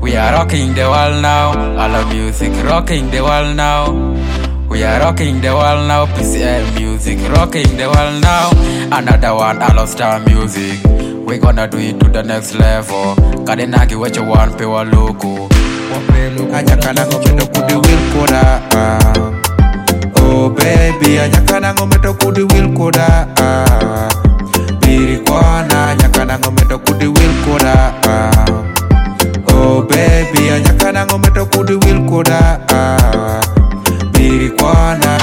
We are rocking the world now. All of music rocking the world now. We are rocking the world now. PCM music rocking the world now. Another one, All Star music. We gonna do it to the next level. Kadenagi what you want, pay wa loco. Anyakana ngometo kudi will koda. Oh baby, anyakana ngometo kudi will koda. Biri kwana, anyakana ngometo kudi will koda. Oh baby, anyakana ngometo kudi will koda. Biri kwana.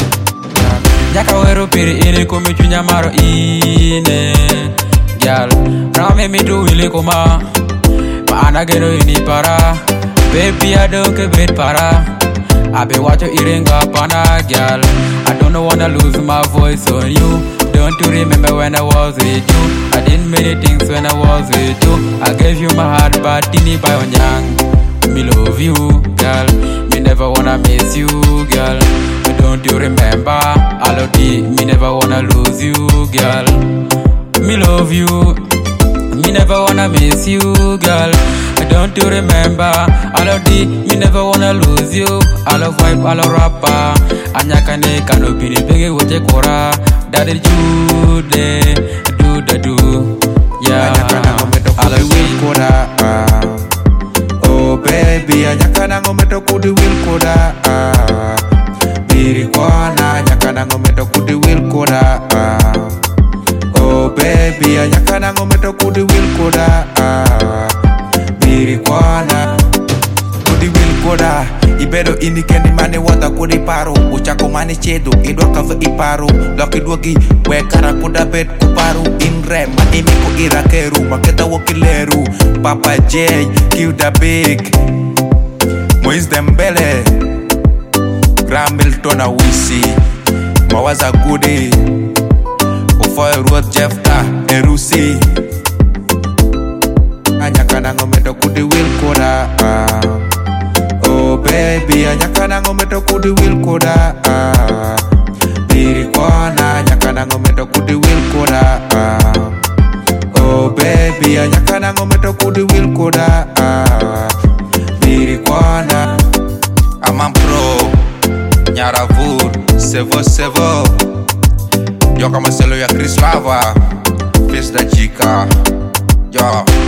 Nyaka wero piri ine kumi chunya maro ine. Girl, now me do willy kuma. Ma anagero ini para. Baby, I don't get para. I be watching Iringa pana, girl. I don't wanna lose my voice on you. Don't you remember when I was with you? I did many things when I was with you. I gave you my heart, but didn't buy on young. Me love you, girl. Me never wanna miss you, girl. Me don't you remember? All of the me never wanna lose you, girl. Me love you. Me never wanna miss you, girl. Don't you remember? All of the me never wanna lose you. All of vibe, all of rapper. Anyakane kanopini pege wote kora. Daddy jude, do da do. Yeah. Anyakana ngometo kudi will koda. Oh baby, anyakana ngometo kudi will koda. Biri kwana, anyakana ngometo kudi will koda. Oh baby, anyakana ngometo kudi will koda. Biri kwana kudi will koda. Ibedo ini kendi mane wata kudi paro. Uchako mane chedo idwa kava iparo. Loki dwagi we kara kuda bet kuparu. Inre ma imi ko irakeru. Maketa wokileru. Papa J, Q da big Moise Dembele Gramilton Awisi Mawaza Gudi Ufoy Road Jefta Erusi Anyakana ngometo kudi will koda. Oh baby, anyakana ngometo kudi will koda. Biri kwana, anyakana ngometo kudi will koda. Oh baby, anyakana ngometo kudi will koda. Biri kwana. Amam Pro Nyaravur Sevo Yo kama selo ya Chris Lava Fils da Chica Yo